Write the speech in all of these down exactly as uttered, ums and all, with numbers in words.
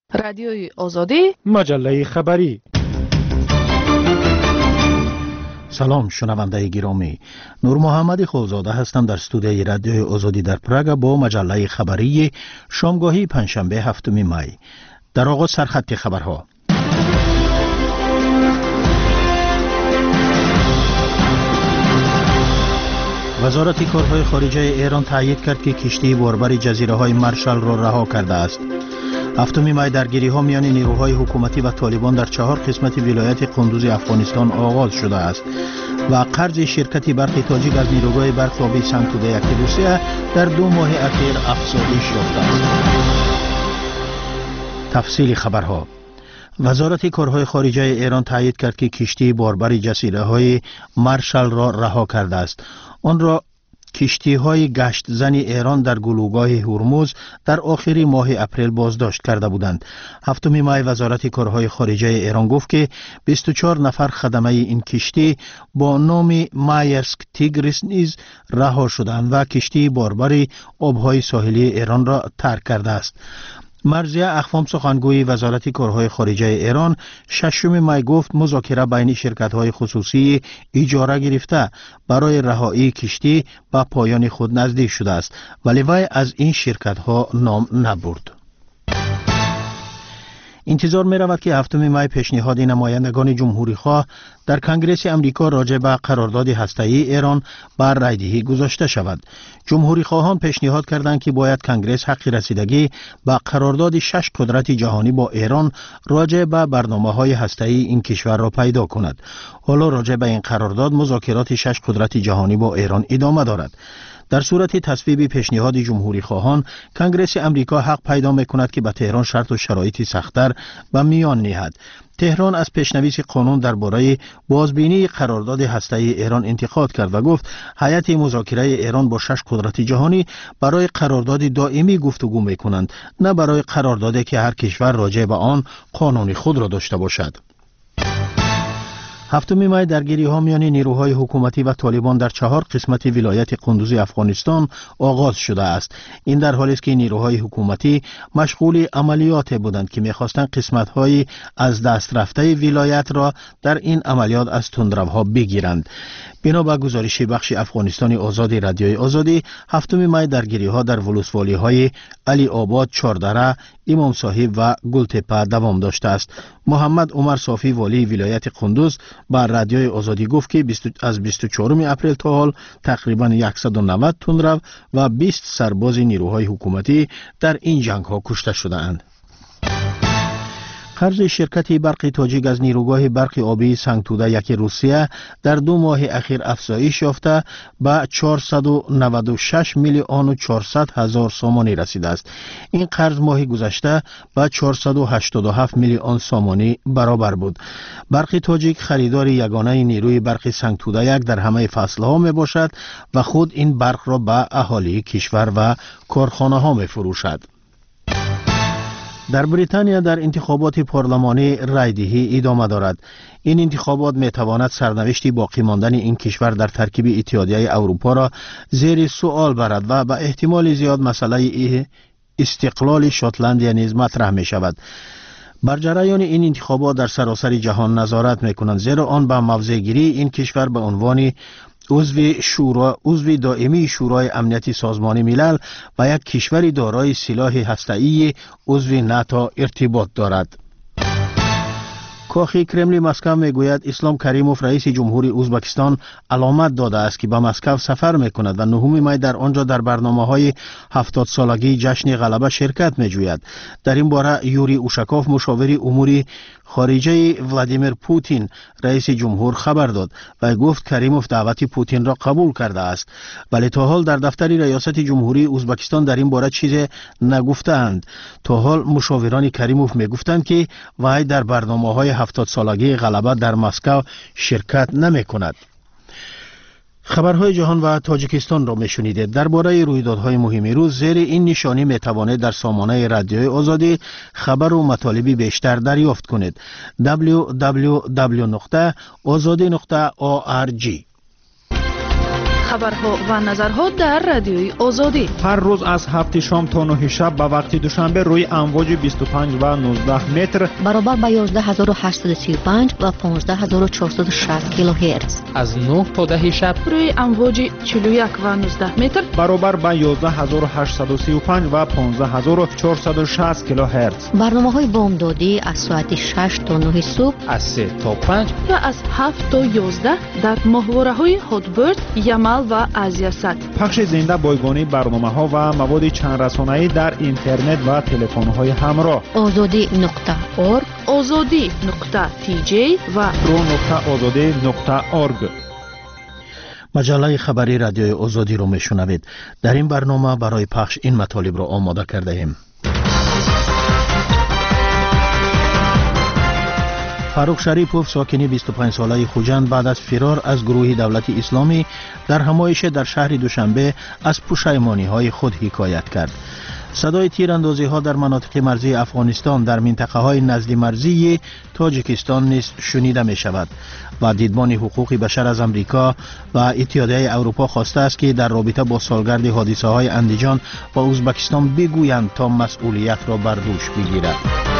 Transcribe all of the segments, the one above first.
رادیوی آزادی، مجله خبری. سلام شنونده گرامی، نور محمد خولزاده هستم در استودیوی رادیوی آزادی در پراگ با مجله خبری شامگاهی پنجشنبه هفتم می. در آغاز سرخط خبرها. وزارت کارهای خارجه ایران تایید کرد که کشتی باربر جزیره های مارشال را رها کرده است. هفتم می درگیری ها میان نیروهای حکومتی و طالبان در چهار قسمت ولایت قندوز افغانستان آغاز شده است و قرض شرکت برق تاجیک از نیروگاه برق آبی سنگتوده یک روسیه در دو ماه اخیر افزایش یافته است. تفصیل خبرها. وزارت کارهای خارجه ایران تایید کرد که کشتی باربر جزیره های مارشال را رها کرده است. آن را کشتی های گشت زن ایران در گلوگاه هرمز در آخر ماه اپریل بازداشت کرده بودند. هفتم می وزارت کارهای خارجه ایران گفت که بیست و چهار نفر خدمه این کشتی با نام مایرسک تیگریس نیز رها شدند و کشتی باربر آبهای ساحلی ایران را ترک کرده است. مرضیه اخوام سخنگوی وزارت کارهای خارجه ایران ششم می گفت مذاکره بین شرکت‌های خصوصی اجاره گرفته برای رهایی کشتی به پایان خود نزدیک شده است، ولی وی از این شرکت‌ها نام نبرد. انتظار می رود که هفتم می پیشنهاد نمایندگان جمهوری خواه در کنگره امریکا راجع به قرارداد هسته‌ای ایران بر رایدهی گذاشته شود. جمهوری خواهان پیشنهاد کردند که باید کنگره حق رسیدگی به قرارداد شش قدرت جهانی با ایران راجع به برنامه‌های هسته‌ای این کشور را پیدا کند. حالا راجع به این قرارداد مذاکرات شش قدرت جهانی با ایران ادامه دارد. در صورت تصویب پیشنهاد جمهوری خواهان، کنگره امریکا حق پیدا می‌کند که به تهران شرط و شرایطی سخت‌تر به میان نهد. تهران از پیشنویس قانون درباره بازبینی قرارداد هسته‌ای ایران انتقاد کرد و گفت هیئت مذاکره ایران با شش قدرت جهانی برای قرارداد دائمی گفتگو می‌کنند، نه برای قراردادی که هر کشور راجع به آن قانون خود را داشته باشد. هفتم می درگیری ها میان نیروهای حکومتی و طالبان در چهار قسمت ولایت قندوز افغانستان آغاز شده است. این در حالی است که نیروهای حکومتی مشغول عملیات بودند که می‌خواستند قسمت‌های از دست رفته ولایت را در این عملیات از تندروها بگیرند. بنا به گزارش بخش افغانستانی آزادی رادیوی آزادی، هفتم می درگیری ها در ولسوالی های علی آباد، چاردره، امام صاحب و گلتپه دوام داشته است. محمد عمر صافی والی ولایت قندوز بر رادیوی آزادی گفت که از بیست و چهارم اپریل تا حال تقریبا صد و نود تندرو و بیست سرباز نیروهای حکومتی در این جنگ ها کشته شده اند. قرض شرکت برق تاجیک از نیروگاه برق آبی سنگتوده یک روسیه در دو ماه اخیر افزایش یافته به چهارصد و نود و شش میلیون و چهارصد هزار سامانی رسیده است. این قرض ماه گذشته به چهارصد و هشتاد و هفت میلیون سامانی برابر بود. برق تاجیک خریدار یگانه نیروی برق سنگتوده یک در همه فصلها می باشد و خود این برق را به اهالی کشور و کارخانه ها می فروشد. در بریتانیا در انتخابات پارلمانی رایدهی ادامه دارد. این انتخابات می تواند سرنوشت باقی ماندن این کشور در ترکیب اتحادیه اروپا را زیر سوال برد و به احتمال زیاد مسئله استقلال شاتلندیا نیز مطرح می شود. بر جریان این انتخابات در سراسر جهان نظارت می کنند، زیرا آن به موضع گیری این کشور به عنوان عضو شورا عضو دائمی شورای امنیت سازمان ملل و یک کشور دارای سلاح هسته‌ای عضو ناتو ارتباط دارد. کاخ کرملین مسکو میگوید اسلام کریموف رئیس جمهوری ازبکستان علامت داده است که به مسکو سفر میکند و نهم می در آنجا در برنامه‌های هفتاد سالگی جشن غلبه شرکت میجوید. در این باره یوری اوشاکوف مشاور امور خارجه ولادیمیر پوتین رئیس جمهور خبر داد و گفت کریموف دعوت پوتین را قبول کرده است، ولی تا حال در دفتر ریاست جمهوری ازبکستان در این باره چیزی نگفتند. تا حال مشاوران کریموف میگفتند که وی در برنامه‌های هفتاد سالگی غلبه در مسکو شرکت نمی کند. خبرهای جهان و تاجیکستان را می شنیدید. درباره رویدادهای مهم روز زیر این نشانی می توانید در سامانه رادیوی آزادی خبر و مطالبی بیشتر دریافت کنید. دبلیو دبلیو دبلیو نقطه آزادی نقطه او آر جی. خبرها و نظرها در رادیوی آزادی. هر روز از هفت شام تا نه شب به وقت دوشنبه روی امواج بیست و پنج و نوزده متر برابر با یازده هزار و هشتصد و سی و پنج و پانزده هزار و چهارصد و شصت کیلوهرتز. از نه تا ده شب روی امواج چهل و یک و نوزده متر برابر با یازده هزار و هشتصد و سی و پنج و پانزده هزار و چهارصد و شصت کیلوهرتز. برنامه‌های بامدادی از ساعت شش تا نه صبح، از سه تا پنج و از هفت تا یازده در ماهواره‌های هاتبرد، یمل و آزیاسات. پخش زنده بایگانی برنامه‌ها و مواد چند رسانه‌ای در اینترنت و تلفن‌های همراه. آزادی نقطه اورگ، آزادی نقطه تی جی و رو نقطه آزادی نقطه اورگ. مجله خبری رادیوی آزادی رو میشنوید. در این برنامه برای پخش این مطالب را آماده کرده ایم. فاروق شریپوف ساکن بیست و پنج ساله خوجند بعد از فرار از گروه دولت اسلامی در همایش در شهر دوشنبه از پشیمانی‌های خود حکایت کرد. صدای تیراندازی ها در مناطق مرزی افغانستان در منطقه های نزد مرزی تاجیکستان نیز شنیده می شود و دیدبان حقوق بشر از امریکا و اتحادیه اروپا خواسته است که در رابطه با سالگرد حادثه های اندیجان و ازبکستان بگویند تا مسئولیت را بر دوش بگیرد.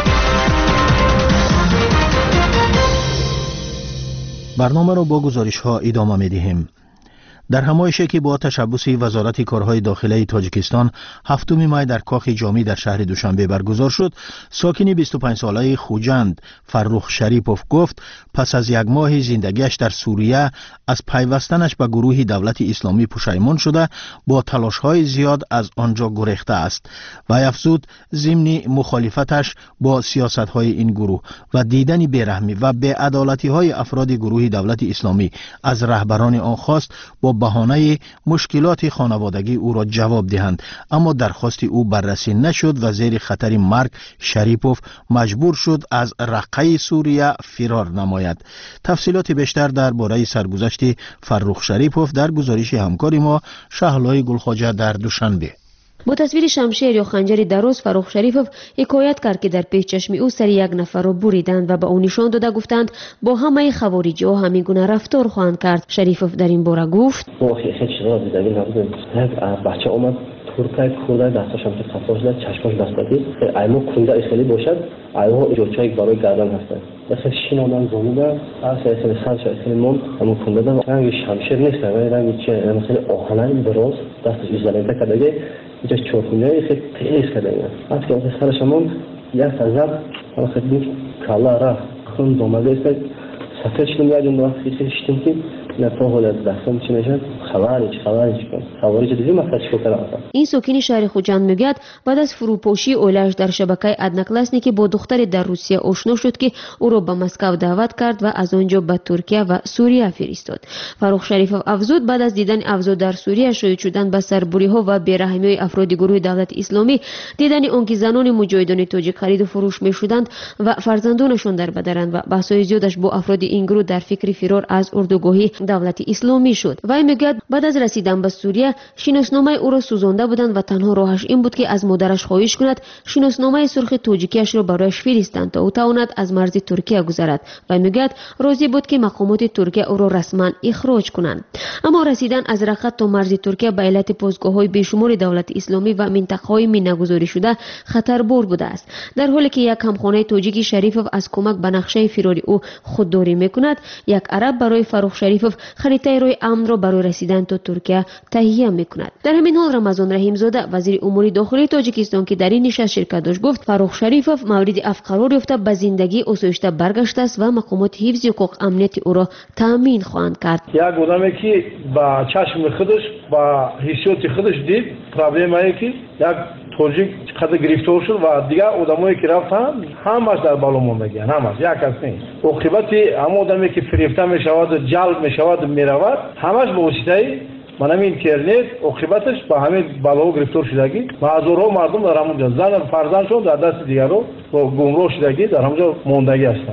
برنامه را با گزارش ها ادامه می دهیم. در همایشی که با تشبث وزارت کارهای داخلی تاجیکستان هفتم می در کاخ جامی در شهر دوشنبه برگزار شد، ساکن بیست و پنج ساله خوجند فروخ شریپوف گفت پس از یک ماه زندگیش در سوریه از پیوستنش به گروه دولت اسلامی پشیمان شده با تلاش‌های زیاد از آنجا گریخته است و افزود ضمن مخالفتش با سیاست‌های این گروه و دیدن بیرحمی و بی‌عدالتی‌های افراد گروه دولت اسلامی از رهبران آن خواست با بهانه مشکلات خانوادگی او را جواب دهند، اما درخواست او بررسی نشد و زیر خطر مرگ شریپوف مجبور شد از رقه سوریه فرار نماید. تفصیلات بیشتر درباره سرگذشت فروخ شریپوف در گزارش همکار ما شهلای گلخواجه در دوشنبه. با تصویر شمشیر یا خنجر دراز فروخ شریپوف حکایت کرد که در پیش چشم او سر یک نفر را بریدند و به او نشان داده گفتند با همه خوارجی ها همین گونه رفتار خواهند کرد. شریپوف در این باره گفت ما خیلی چیزا دیدیم نبودیم. یک بچه اومد ترکای خورده دستاشم که قفاش داد چشماش بستگی ایمو کنده خیلی باشد ایمو جوچای برای گردن هستند مثل شین آدم زموده از خیلی سر شد خیلی مون همون کنده داد رنگ شمشیر نیست رنگ چه مثل آهنین دراز دستش ایزالنده کرده اینجا چوبونه خیلی تیز کرده از که اون سرش همون یک سزد حالا خیلی کلا رفت خون دومده است سفر شدیم یادم دارم خیلی شدیم که نفع حالت دستم چی نشد خوارج خوارج کن خوارج دیدی مثلا چیکار کردن. این ساکن شهر خوجند میگه بعد از فروپاشی اولش در شبکه ادناکلاسنی که با دختر در روسیه آشنا شد که او را به مسکو دعوت کرد و از آنجا به ترکیه و سوریه فرستاد. فروخ شریپوف افزود بعد از دیدن اوضاع در سوریه شاهد شدن به سربری ها و بیرحمی افراد گروه دولت اسلامی، دیدن آنکه زنان مجاهدان تاجیک خرید و فروش میشدند و فرزندانشان در بدرند و بحث‌های زیادش با افراد این گروه در فکر فرار از اردوگاهی دولت اسلامی شد. و میگه بعد از رسیدن به سوریه شناسنامه او را سوزانده بودند و تنها راهش این بود که از مادرش خواهش کند شناسنامه سرخ تاجیکیش را برایش فرستند تا او تواند از مرز ترکیه گذرد و میگه راضی بود که مقامات ترکیه او را رسما اخراج کنند. اما رسیدن از رقه تا مرز ترکیه به علت پاسگاه‌های بیشمار دولت اسلامی و منطقه‌های مینه‌گذاری شده خطربار بوده است. در حالی که یک همخانه تاجیکی شریپوف از کمک به نقشه فراری او خودداری میکند، یک عرب برای فروخ شریپوف خریطه روی امن را برای رسیدن تا ترکیه تهیه میکند. در همین حال رمضان رحیم زاده وزیر امور داخلی تاجیکستان که در این نشست شرکت داشت گفت فروخ شریپوف مورد عفو قرار یافته به زندگی آسایشته برگشته است و مقامات حفظ حقوق امنیت او را تامین خواهند کرد. یک آدمی که با چشم خودش با حسیات خودش دید پرابلم ای که یک تاجیک قد گرفتار شد و دیگه آدمایی که رفتن همش در بالا موندگی همش یک کس نیست. عاقبت هم آدمی که فریفته میشود جلب میشود میرود همش به واسطه من همین اینترنت عاقبتش با همین بالا گرفتار شدگی و هزارها مردم در همونجا زن فرزندشون در دست دیگرو با گمراه شدگی در همونجا موندگی هستند.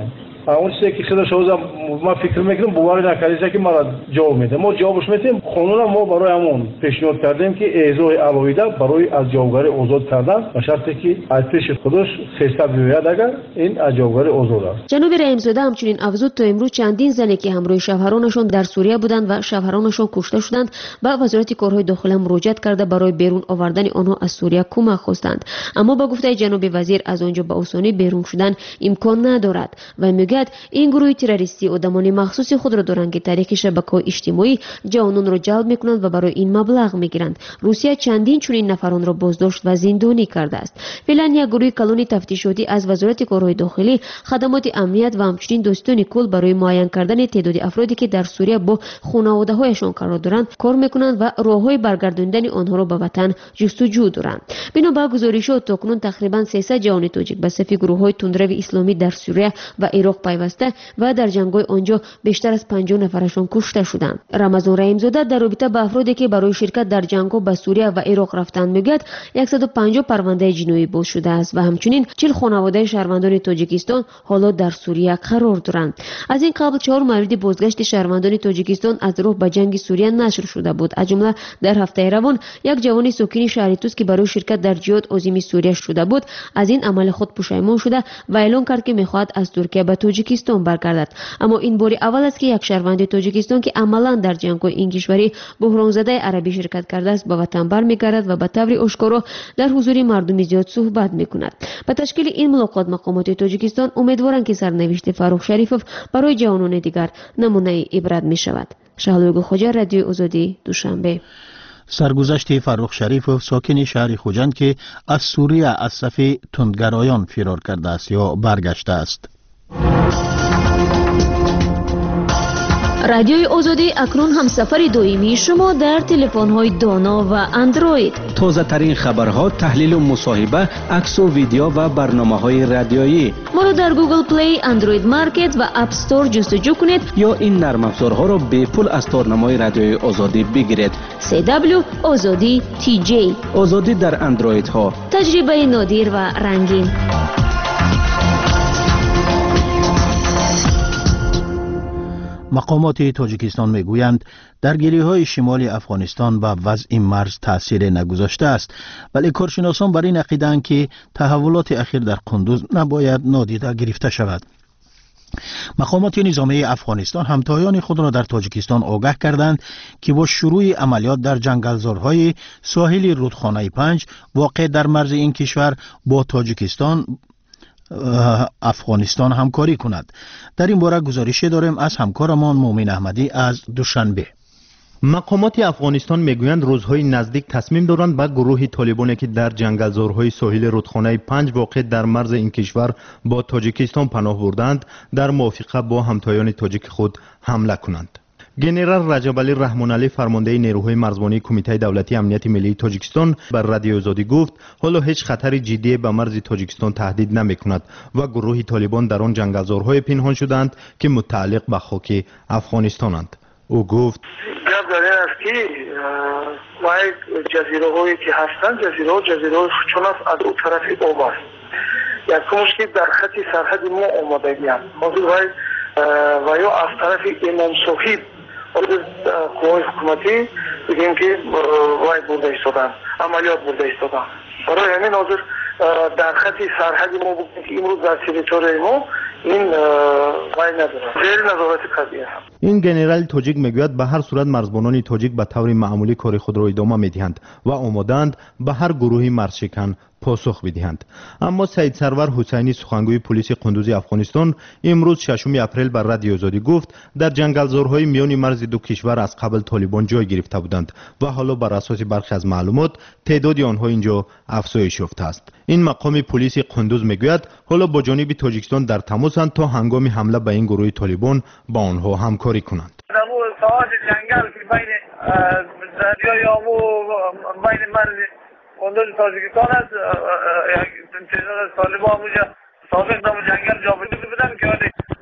اون چیزی که خودش اوزم ما فکر میکنم باور نکردید که ما را جواب میده. ما جوابش میدیم. قانون ما برای همون پیشنهاد کردیم که اعضای علایده برای از جوابگری آزاد کردن به شرطی که از پیش خودش سیصد بیاید اگر این از جوابگری آزاد است. جناب رحیم‌زاده همچنین افزود تا امروز چندین زنی که همراه شوهرانشان در سوریه بودند و شوهرانشان کشته شدند به وزارت کارهای داخله مراجعت کرده برای بیرون آوردن آنها از سوریه کمک خواستند، اما با گفته جناب وزیر از آنجا به آسانی بیرون شدن امکان ندارد و میگوید این گروه تروریستی آدمان مخصوص خود را دارند که طریق شبکه‌های اجتماعی جوانان را جلب میکنند و برای این مبلغ میگیرند. روسیه چندین چنین نفران را بازداشت و زندانی کرده است. فعلا یک گروه کلون تفتیشاتی از وزارت کارهای داخلی، خدمات امنیت و همچنین دوستان کل برای معین کردن تعداد افرادی که در سوریه با خانواده‌هایشان قرار دارند کار میکنند و راههای برگرداندن آنها را به وطن جستجو دارند. بنابر گزارش‌ها تاکنون تقریبا سیصد جوان تاجیک به صف گروه‌های تندرو اسلامی در سوریه و عراق پیوسته و در جنگ‌های آنجا بیشتر از پنجاه نفرشان کشته شدند. رمضان رحیم‌زاده در رابطه با افرادی که برای شرکت در جنگ‌ها به سوریه و عراق رفتند میگوید صد و پنجاه پرونده جنایی باز شده است و همچنین چهل خانواده شهروندان تاجیکستان حالا در سوریه قرار دارند. از این قبل چهار مورد بازگشت شهروندان تاجیکستان از راه به جنگ سوریه نشر شده بود. از جمله در هفته روان یک جوان ساکن شهر توس که برای شرکت در جهاد عظیمی سوریه شده بود از این عمل خود پشیمان شده و اعلام کرد که میخواهد از ترکیه به تاجیکستان برگردد. اما این بار اول است که یک شهروند تاجیکستان که عملا در جنگ‌های این کشوری بحران زده عربی شرکت کرده است به وطن برمیگردد و به طور آشکارا در حضور مردم زیاد صحبت میکند. به تشکیل این ملاقات مقامات تاجیکستان امیدوارند که سرنوشت فرخ شریفوف برای جوانان دیگر نمونه عبرت میشود. شهلوی خوجا، رادیو آزادی، دوشنبه. سرگذشت فرخ شریفوف ساکن شهر خوجند که از سوریه از صف تندگرایان فرار کرده است یا برگشته است. رادیوی آزادی اکنون هم سفر دائمی شما در تلفن‌های دانا و اندروید. تازه ترین خبرها، تحلیل و مصاحبه، عکس و ویدیو و برنامه‌های رادیویی. ما را در گوگل پلی، اندروید مارکت و اپ استور جستجو کنید یا این نرم افزارها را به پول از تارنمای رادیوی آزادی بگیرید. سی دبلیو آزادی تی جی. آزادی در اندروید ها. تجربه نادر و رنگین. مقامات تاجیکستان میگویند درگیری‌های شمال افغانستان و وضع مرز تأثیر نگذاشته است، ولی کارشناسان بر این عقیده‌اند که تحولات اخیر در قندوز نباید نادیده گرفته شود. مقامات نظامی افغانستان همتایان خود را در تاجیکستان آگاه کردند که با شروع عملیات در جنگلزارهای ساحل رودخانه پنج واقع در مرز این کشور با تاجیکستان افغانستان همکاری کند. در این باره گزارشی داریم از همکارمان مومن احمدی از دوشنبه. مقامات افغانستان میگویند روزهای نزدیک تصمیم دارند به گروه طالبانی که در جنگلزارهای ساحل رودخانه پنج واقع در مرز این کشور با تاجیکستان پناه بردند در موافقه با همتایان تاجیک خود حمله کنند. گنرال رجب علی رحمان علی فرمانده نیروهای مرزبانی کمیته دولتی امنیت ملی تاجیکستان بر رادیو آزادی گفت حالا هیچ خطر جدی به مرز تاجیکستان تهدید نمی کند و گروه طالبان در آن جنگلزارهای پنهان شدند که متعلق به خاک افغانستانند. او گفت گپ در این است که وای جزیره هایی که هستند جزیره ها جزیره های چون از اون طرف آب است. یکمش که در خط سرحد ما آمادگی است. موضوع وای و یا از طرف امام صاحب قوای حکومتی بگیم که وای برده ایستادن، عملیات برده ایستادن. برای همین حاضر در خط سرحد ما بگیم که امروز در تریتوری ما این وای نداره، غیر نظارت قضیه هم. این گنرال تاجیک میگوید به هر صورت مرزبانان تاجیک به طور معمولی کار خود را ادامه میدهند و آمادند به هر گروهی مرزشکن پاسخ بدهند. اما سید سرور حسینی سخنگوی پلیس قندوز افغانستان امروز ششم اپریل بر رادیو آزادی گفت در جنگلزارهای میان مرز دو کشور از قبل طالبان جای گرفته بودند و حالا بر اساس برخی از معلومات تعداد آنها اینجا افزایش یافته است. این مقام پلیس قندوز میگوید حالا با جانب تاجیکستان در تماسند تا هنگام حمله به این گروه طالبان با آنها همکاری کنند. در ساحت جنگل که بین دریای آمو بین مرز قندوز تاجیکستان است، تعداد طالبان اونجا سابق در جنگل جابجا بودن که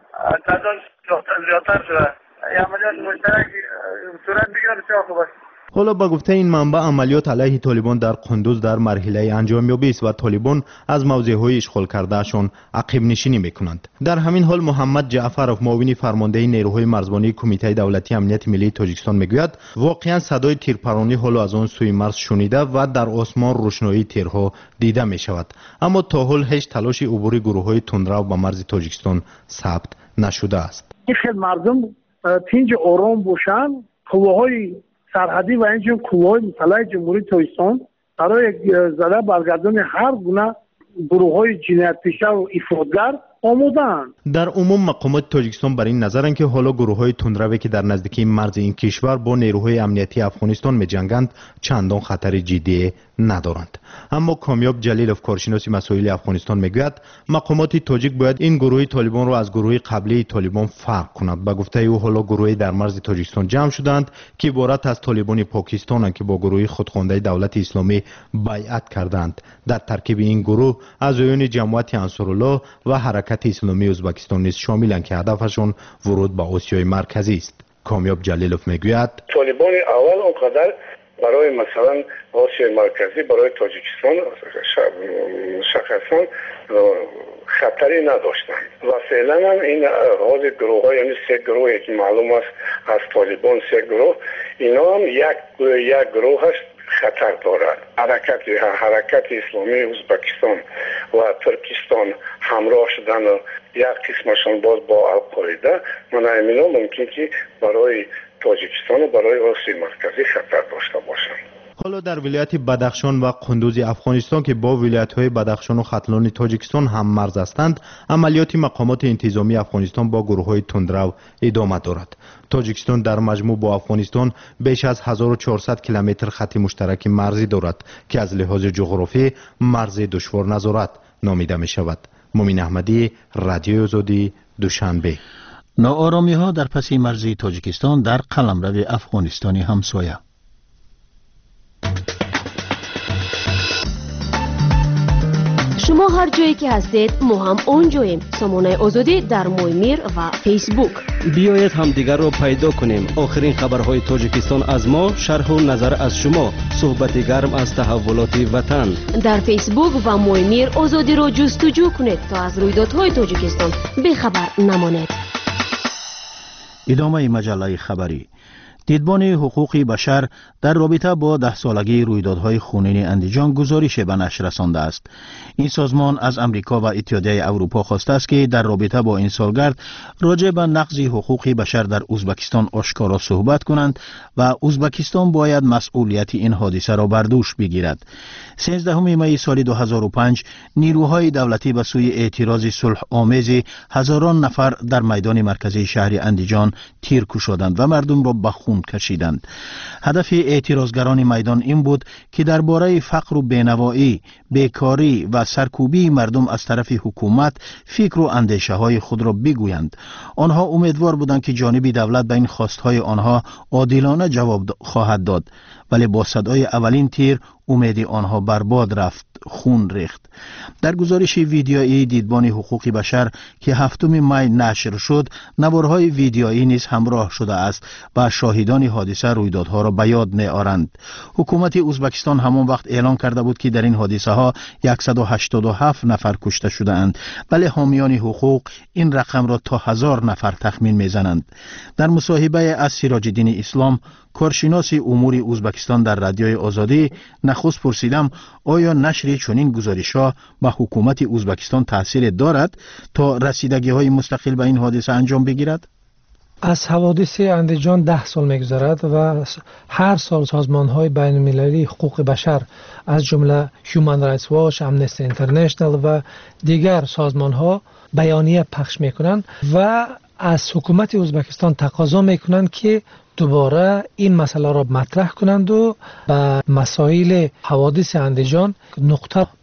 تعداد زیادتر شده. این عملیات مشترک صورت بگیره بسیار خوب است. حالا با گفته این منبع عملیات علیه طالبان در قندوز در مرحله انجامیابی است و طالبان از موضع‌های اشغال کردهشان عقب نشینی میکنند. در همین حال محمد جعفرов معاون فرمانده نیروهای مرزبانی کمیته دولتی امنیت ملی تاجیکستان میگوید واقعا صدای تیرپرانی حالا از آن سوی مرز شنیده و در آسمان روشنایی تیرها دیده می شود، اما تا حال هیچ تلاش عبور گروه‌های تندرو به مرز تاجیکستان ثبت نشده است. خیلی مردم تینج آرام باشند. قواهای سرحدی و اینجور قواهای مسلح جمهوری تاجیکستان برای زده برگردان هر گونه گروه‌های جنایت‌پیشه و افراطگر آماده‌اند. در عموم مقامات تاجیکستان بر این نظرند که حالا گروه‌های تندروی که در نزدیکی مرز این کشور با نیروهای امنیتی افغانستان می‌جنگند چندان خطر جدی ندارند. اما کامیاب جلیلوف کارشناس مسائل افغانستان میگوید مقامات تاجیک باید این گروه طالبان را از گروه قبلی طالبان فرق کنند. با گفته او حالا گروهی در مرز تاجیکستان جمع شدند که عبارت از طالبان پاکستانند که با گروه خودخوانده دولت اسلامی بیعت کردند. در ترکیب این گروه اعضایان جماعت انصارالله و حرکت اسلامی ازبکستان نیز شاملند که هدفشون ورود به آسیای مرکزی است. کامیاب جلیلوف میگوید طالبان اول اونقدر برای مثلا آسیای مرکزی برای تاجیکستان شخصا خطری نداشتند و فعلا هم این آغاز گروه ها، یعنی سه گروه که معلوم است از طالبان سه گروه، اینا هم یک یک گروه هست خطر دارد. حرکت حرکت اسلامی ازبکستان و ترکستان همراه شدن و یک قسمشان باز با القاعده، من امینا ممکن که برای تاجیکستان و برای آسیای مرکزی خطر داشته باشند. حالا در ولایت بدخشان و قندوز افغانستان که با ولایت‌های بدخشان و ختلان تاجیکستان هم مرز هستند، عملیات مقامات انتظامی افغانستان با گروه‌های تندرو ادامه دارد. تاجیکستان در مجموع با افغانستان بیش از هزار و چهارصد کیلومتر خط مشترک مرزی دارد که از لحاظ جغرافی مرز دشوار نظارت نامیده می شود. مومن احمدی، رادیوی آزادی، دوشنبه. ناآرامی ها در پس مرزی تاجیکستان در قلمرو افغانستانی همسایه. شما هر جایی که هستید ما هم اونجاییم. سامانه آزادی در مویمیر و فیسبوک. بیایید همدیگر رو پیدا کنیم. آخرین خبرهای تاجیکستان از ما، شرح و نظر از شما، صحبت گرم از تحولات وطن. در فیسبوک و مویمیر آزادی رو جستجو کنید تا از رویدادهای تاجیکستان بخبر نمانید. ادامه مجله خبری. دیدبان حقوق بشر در رابطه با ده سالگی رویدادهای خونین اندیجان گزارش به نشر رسانده است. این سازمان از امریکا و اتحادیه اروپا خواسته است که در رابطه با این سالگرد راجع به نقض حقوق بشر در ازبکستان آشکارا صحبت کنند و ازبکستان باید مسئولیت این حادثه را بر دوش بگیرد. سیزدهم می سال دو هزار و پنج نیروهای دولتی به سوی اعتراض صلح آمیز هزاران نفر در میدان مرکزی شهر اندیجان تیر کشیدند و مردم را به خون کشیدند. هدف اعتراضگران میدان این بود که درباره فقر و بینوایی، بیکاری و سرکوبی مردم از طرف حکومت فکر و اندیشه های خود را بگویند. آنها امیدوار بودند که جانب دولت به این خواستهای آنها عادلانه جواب خواهد داد، ولی با صدای اولین تیر امید آنها برباد رفت، خون ریخت. در گزارش ویدیویی دیدبان حقوق بشر که هفتم می نشر شد، نوارهای ویدیویی نیز همراه شده است و شاهدان حادثه رویدادها را به یاد می‌آورند. حکومت ازبکستان همان وقت اعلام کرده بود که در این حادثه ها صد و هشتاد و هفت نفر کشته شده اند، ولی حامیان حقوق این رقم را تا هزار نفر تخمین می‌زنند. در مصاحبه از سراج الدین اسلام، کارشناس امور ازبکستان در رادیوی آزادی، نخست پرسیدم آیا نشر چنین گزارش‌ها به حکومت ازبکستان تأثیر دارد تا رسیدگی‌های مستقل به این حادثه انجام بگیرد؟ از حوادث اندیجان ده سال می‌گذرد و هر سال سازمان‌های بین‌المللی حقوق بشر از جمله هیومن رایتس واچ، امنستی اینترنشنال و دیگر سازمان‌ها بیانیه پخش می‌کنند و از حکومت ازبکستان تقاضا می‌کنند که دوباره این مسئله را مطرح کنند و به مسائل حوادث اندیجان نقطه بمانند.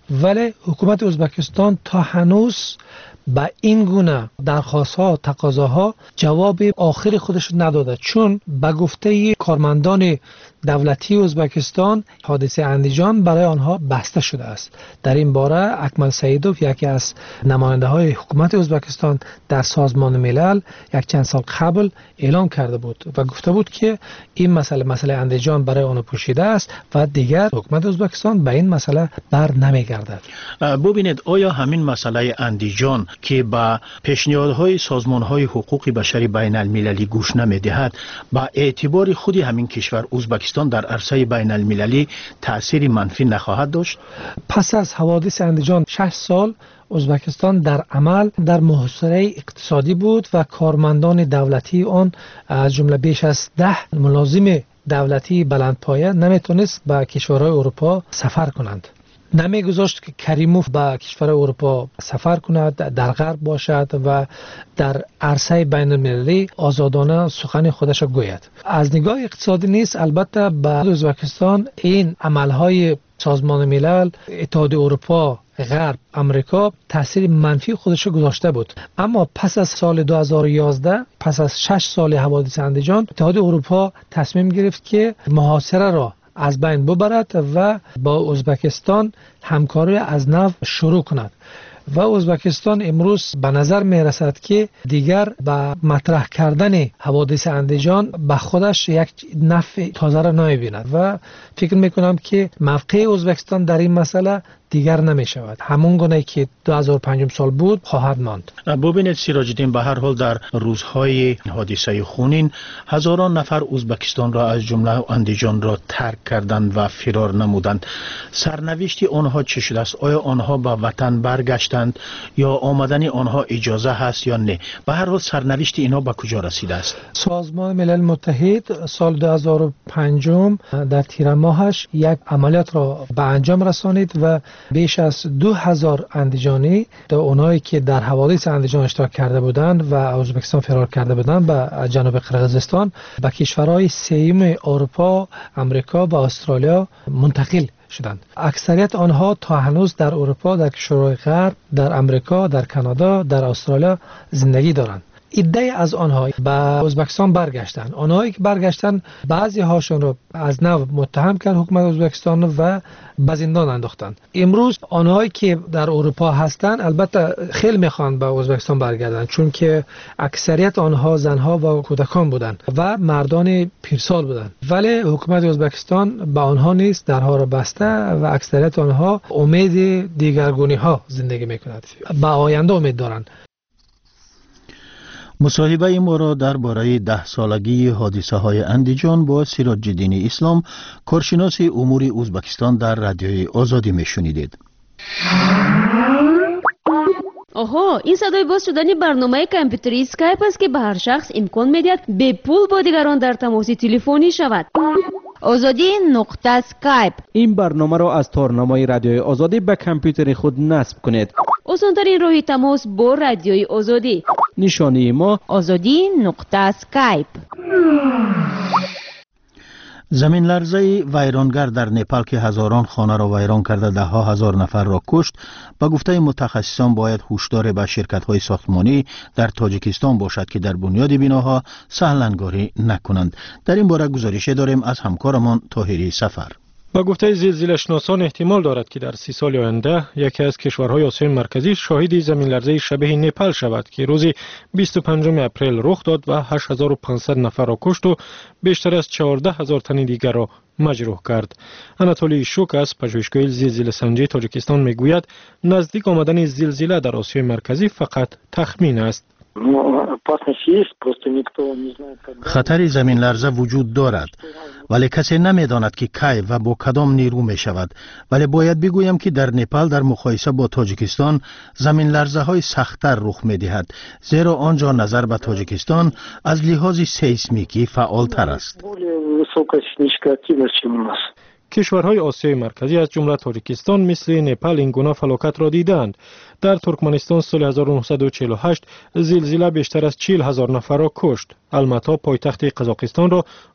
ولی حکومت ازبکستان تا هنوز با این گونه درخواست ها تقاضاها جواب آخری خودش نداده، چون به گفته کارمندان دولتی ازبکستان حادثه اندیجان برای آنها بسته شده است. در این باره اکمل سیدوف یکی از نماینده های حکومت ازبکستان در سازمان ملل یک چند سال قبل اعلام کرده بود و گفته بود که این مسئله مسئله اندیجان برای آن پوشیده است و دیگر حکومت ازبکستان به این مسئله بر نمیگردد. ببینید آیا همین مسئله اندیجان که با پیشنهادهای سازمانهای حقوق بشری بین المللی گوش نمیدهد با اعتبار خود همین کشور ازبکستان در عرصه بین المللی تأثیر منفی نخواهد داشت؟ پس از حوادث اندیجان شش سال ازبکستان در عمل در محاصره اقتصادی بود و کارمندان دولتی آن از جمله بیش از ده ملازم دولتی بلندپایه نمیتونست به کشورهای اروپا سفر کنند. نمیگذاشت که کریموف به کشور اروپا سفر کند، در غرب باشد و در عرصه بین المللی آزادانه سخن خودش گوید. از نگاه اقتصادی نیست البته به ازبکستان این عملهای سازمان ملل، اتحادیه اروپا، غرب، امریکا تاثیر منفی خودش گذاشته بود. اما پس از سال دو هزار و یازده، پس از شش سال حوادث اندیجان، اتحادیه اروپا تصمیم گرفت که محاصره را از بین ببرد و با ازبکستان همکاری از نو شروع کند و ازبکستان امروز به نظر می رسد که دیگر به مطرح کردن حوادث اندیجان به خودش یک نفع تازه را نمی بیند و فکر می کنم که موقع ازبکستان در این مسئله دیگر نمی شود. همون گونه که دو هزار و پنج سال بود خواهد ماند. ببینید سیراج الدین، به هر حال در روزهای حادثه خونین هزاران نفر ازبکستان را از جمله اندیجان را ترک کردند و فرار نمودند. سرنوشت آنها چه شده است؟ آیا آنها به وطن برگشتند یا آمدن آنها اجازه هست یا نه؟ به هر حال سرنوشت اینها به کجا رسیده است؟ سازمان ملل متحد سال دو هزار و پنج در تیر ماهش یک عملیات را به انجام رسانید و بیش از دو هزار اندیجانی، اونایی که در حوادث اندیجان اشتراک کرده بودند و ازبکستان فرار کرده بودند به جنوب قرقیزستان، به کشورهای سوم اروپا، امریکا و استرالیا منتقل شدند. اکثریت آنها تا هنوز در اروپا، در کشورهای غرب، در امریکا، در کانادا، در استرالیا زندگی دارند. ایده از آنها به ازبکستان برگشتن. آنهایی که برگشتن بعضی هاشون رو از نو متهم کرد حکومت ازبکستان و به زندان انداختن. امروز آنهایی که در اروپا هستند البته خیلی میخوان به ازبکستان برگردن، چون که اکثریت آنها زنها و کودکان بودند و مردان پیرسال بودند، ولی حکومت ازبکستان به آنها نیست، درها را بسته و اکثریت آنها امید دیگرگونی ها زندگی میکنند، به آینده امید دارند. مصاحبه ما را درباره ده سالگی حادثه های اندیجان با سیراج الدین اسلام، کارشناس امور ازبکستان در رادیوی آزادی میشنیدید. آها، این صدای باز شدن برنامه کامپیوتری اسکایپ است که به هر شخص امکان میدهد به پول با دیگران در تماس تلفنی شود. آزادی نقطه اسکایپ. این برنامه را از تارنمای رادیوی آزادی به کامپیوتر خود نصب کنید. آسان‌ترین راه تماس با رادیوی آزادی. نشانی ما آزادی نقطه اسکایپ. زمین لرزه ویرانگر در نپال که هزاران خانه را ویران کرده ده ها هزار نفر را کشت، با گفته متخصصان باید هشدار به شرکت‌های ساختمانی در تاجیکستان باشد که در بنیاد بناها سهلنگاری نکنند. در این باره گزارش داریم از همکارمان طاهری سفر. با گفته زلزله شناسان احتمال دارد که در سی سال آینده یکی از کشورهای آسیای مرکزی شاهد زمین لرزه شبیه نپال شود که روز بیست و پنجم اپریل رخ داد و هشت هزار و پانصد نفر را کشت و بیشتر از چهارده هزار تن دیگر را مجروح کرد. اناتولی شوک از پژوهشگاه زلزله سنجی تاجیکستان میگوید نزدیک آمدن زلزله در آسیای مرکزی فقط تخمین است. خطر زمین لرزه وجود دارد، ولی کسی نمیداند که کی و با کدام نیرو می شود. ولی باید بگویم که در نپال در مقایسه با تاجیکستان زمین لرزه های سخت‌تر رخ می دهد، زیرا آنجا نظر به تاجیکستان از لحاظ سیسمیکی فعال تر است. کشورهای آسیای مرکزی از جمله تاجیکستان مثل نپال این گونه فلاکت را دیدند. در ترکمنستان سال هزار و نهصد و چهل و هشت زلزله بیشتر از چهل هزار نفر را کشت. الماتا پایتخت قزاقستان را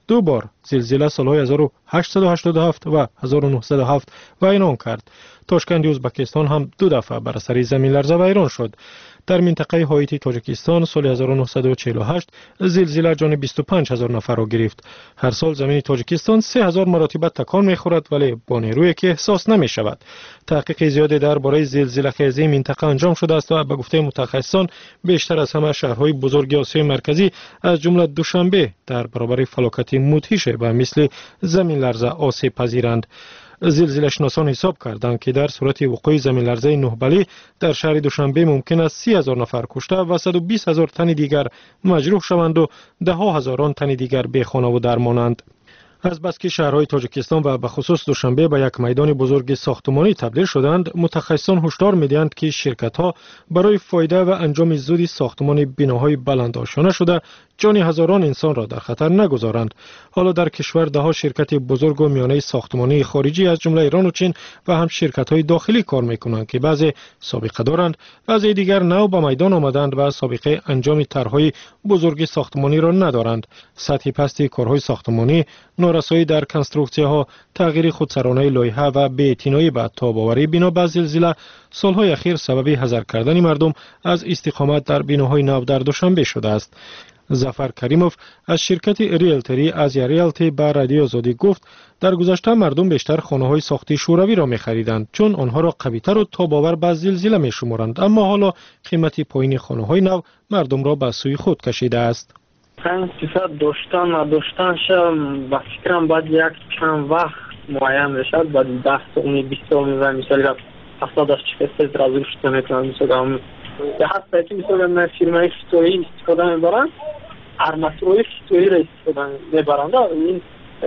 دو بار زلزله سالهای هزار و هشتصد و هشتاد و هفت و هزار و نهصد و هفت ویران کرد. تاشکند ازبکستان هم دو دفعه بر اثر زمین لرزه ویران شد. در منطقه هایتی تاجیکستان سال هزار و نهصد و چهل و هشت زلزله جان بیست و پنج هزار نفر را گرفت. هر سال زمین تاجیکستان سه هزار مرتبه تکان می‌خورد ولی با نیرویی که احساس نمی‌شود. تحقیق زیادی درباره زلزله خیزی منطقه انجام شده است و به گفته متخصصان بیشتر از همه شهرهای بزرگ آسیای مرکزی از جمله دوشنبه در برابر فلاکت مدهش و مثل زمین لرزه آسیب پذیرند. زلزله شناسان حساب کردند که در صورت وقوع زمین لرزه نه بله در شهر دوشنبه ممکن است سی هزار نفر کشته و صد و بیست هزار تن دیگر مجروح شوند و ده ها هزاران تن دیگر بی خانه و درمانند. از بس که شهرهای تاجیکستان و به خصوص دوشنبه به یک میدان بزرگ ساختمانی تبدیل شدند، متخصصان هشدار می‌دهند که شرکت‌ها برای فایده و انجام زودی ساختمان بناهای بلندآشانه شده جان هزاران انسان را در خطر نگذارند. حالا در کشور ده ها شرکت بزرگ و میانه ساختمانی خارجی از جمله ایران و چین و هم شرکت‌های داخلی کار می‌کنند که بعضی سابقه دارند، بعضی دیگر نو به میدان آمدند و سابقه انجام طرح‌های بزرگ ساختمانی را ندارند. سطح پست کارهای ساختمانی، نارسایی در کنسترکسی‌ها، تغییر خودسرانه لایحه و بی‌اعتنایی به تاب‌آوری بنا به زلزله سالهای اخیر سبب حذر کردن مردم از استقامت در بناهای نو در دوشنبه شده است. ظفر کریموف از شرکت ریلتری از ریلتی به رادیو آزادی گفت در گذشته مردم بیشتر خانه‌های ساختی شوروی را می‌خریدند چون آنها را قوی‌تر و تاب‌آور به زلزله می‌شمارند، اما حالا قیمت پایین خانه‌های نو مردم را به سوی خود کشیده است. این صفت داشتن نداشتنش به فکرم باید یک چند وقت معین بشد، باید ده سومی بیست سومی و مثال هفتاد از چکسته را زرشت نمیتونم مثال یا حتی که مثلا فیرمای فیتوری استفاده میبرند ارماتورهای فیتوری را استفاده میبرند این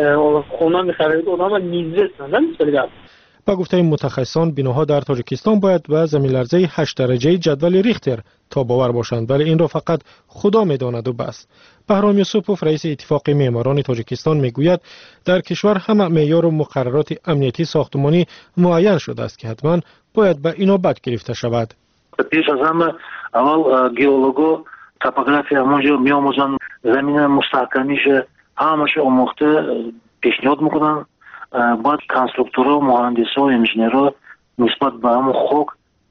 خونه میخرید اونها نیزه هستند مثال. با گفته متخصصان بناها در تاجیکستان باید به زمین لرزه هشت درجه جدول ریختر تاب‌آور باشند ولی این را فقط خدا میداند و بس. بهرام یوسفوف رئیس اتفاق معماران تاجیکستان میگوید در کشور همه معیار و مقررات امنیتی ساختمانی معین شده است که حتما باید به اینابت گرفته شود. پیش از همه اول گئولوگو توپوگرافیا موجو میآموزند زمین مستحکمیش همش آموخته پیشنهاد میکنن. بعد کنسترکتورها و مهندسا و انجینرها نسبت به همون خاک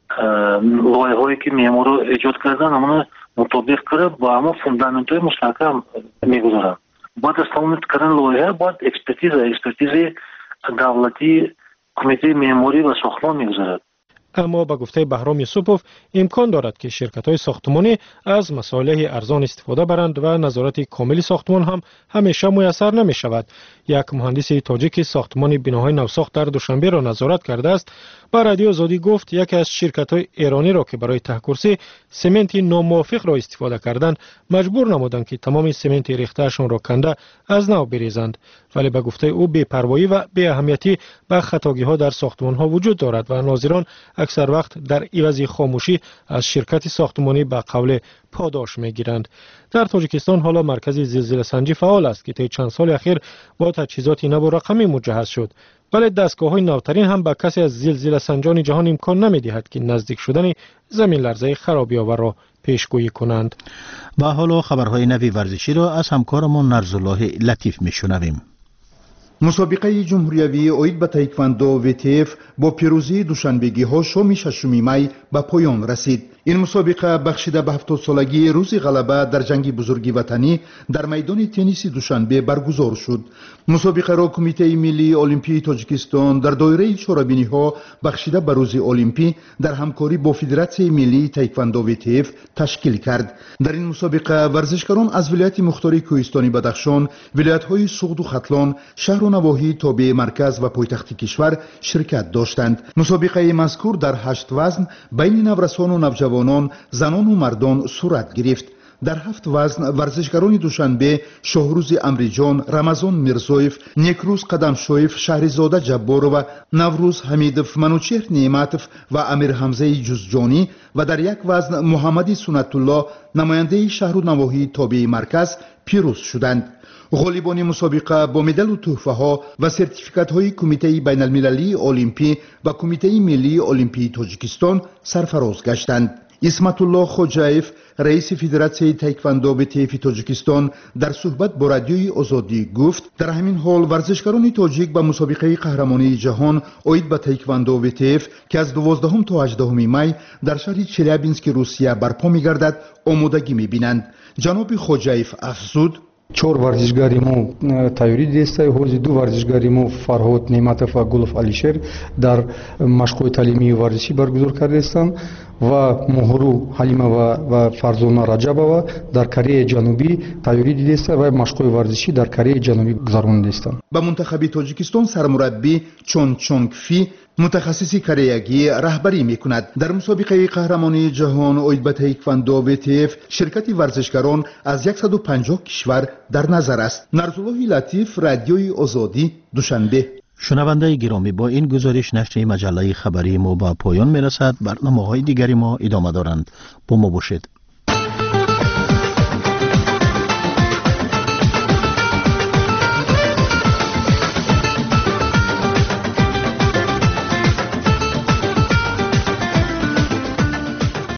لایحه‌هایی که معمارا ایجاد کردن همون مطابق کرده با همون فوندامنت‌های مستحکم میگذارن. بعد از تمام کردن لایحه بعد اکسپرتیز اکسپرتیز دولتی کمیته معماری و ساختمان میگذارد. اما با گفته بهرام یوسفوف امکان دارد که شرکت‌های ساختمانی از مصالح ارزان استفاده برند و نظارت کامل ساختمان هم همیشه میسر نمی شود. یک مهندس تاجیک ساختمان بناهای نوساخت در دوشنبه را نظارت کرده است. با رادیو آزادی گفت یکی از شرکت‌های ایرانی را که برای ته‌کرسی سمنت ناموافق را استفاده کردند مجبور نمودند که تمام سمنت ریخته‌شان را کنده از نو بریزند، ولی به گفته او بی‌پروایی و بی اهمیتی به خطاگی‌ها در ساختمان‌ها وجود دارد و ناظران اکثر وقت در عوض خاموشی از شرکت ساختمانی به قول پاداش میگیرند. در تاجیکستان حالا مرکز زلزله سنجی فعال است که طی چند سال اخیر با تجهیزات نو و رقمی مجهز شد، ولی دستگاه‌های نوترین هم به کسی از زلزله سنجان جهان امکان نمی‌دهد که نزدیک شدن زمین لرزه خرابی‌آور را پیشگویی کنند. و حالا خبرهای نوی ورزشی را از همکارمان نرزالله لطیف میشنویم. مسابقه جمهوریوی اوید به تایکواندو ویتیف با پیروزی دوشنبگی ها شام ششم می به پایان رسید. این مسابقه بخشیده به هفتاد سالگی روز غلبه در جنگ بزرگی وطنی در میدان تنیس دوشنبه برگزار شد. مسابقه را کمیته ملی المپی تاجیکستان در دایره شورابینی ها بخشیده به روز المپی در همکاری با فدراسیون ملی تایکواندو ویتیف تشکیل کرد. در این مسابقه ورزشکاران از ولایت مختار کوهستانی بدخشان، ولایت های سوغد و ختلان، شهر و نواحی تابع مرکز و پایتخت کشور شرکت داشتند. مسابقه مذکور در هشت وزن بین نورسان و نوجوانان، زنان و مردان صورت گرفت. در هفت وزن ورزشکاران دوشنبه شاهروز امریجان، رمضان میرزویف، نیکروز قدمشویف، شهرزاده جبار و نوروز حمیدف، منوچهر نعمتف و امیر حمزه جزجانی و در یک وزن محمدی سنت الله نماینده شهر و نواحی تابع مرکز پیروز شدند. غالبان مسابقه با مدال و تحفه ها و سرتیفیکات های کمیته بین المللی المپی و کمیته ملی المپی تاجیکستان سرفراز گشتند. исматулло хоҷаев раиси федератсияи тайквандо ВТФ тоҷикистон дар суҳбат бо радиои озодӣ гуфт дар ҳамин ҳол варзишгарони тоҷик ба мусобиқаи қаҳрамонии ҷаҳон оид ба тайквандо ВТФ ки аз дувоздаҳум то ҳаждаҳуми май дар шаҳри челябински русия барпо мегардад омодагӣ мебинанд. ҷаноби хоҷаев афзуд чор варзишгари мо тайёрӣ дидаста ҳози ду варзишгари мо Фарҳод Неъматов ва Гулов Алишер дар машқҳои таълимии варзишӣ баргузор кардастанд ва Моҳру Ҳалимова ва Фарзона Раҷабова дар Кореяи Ҷанубӣ тайёрӣ дидаста ва машқҳои варзишӣ дар Кореяи Ҷанубӣ гузаронидастанд. ба мунтахаби Тоҷикистон сармураббӣ Чон Чонг Фи мутахассиси кореягӣ раҳбарӣ мекунад. дар мусобиқаи қаҳрамонии ҷаҳон оид ба таеквондо ВТФ ширкати варзишгарон аз сад و پنجاه кишвар дар назар аст. Нарзуллоҳи Латиф, радиои Озодӣ, Душанбе. шунавандаи гиромӣ, бо ин гузориш нашри маҷаллаи хабарии мо ба поён мерасад. барномаҳои дигари мо идома доранд. бо мо бошед.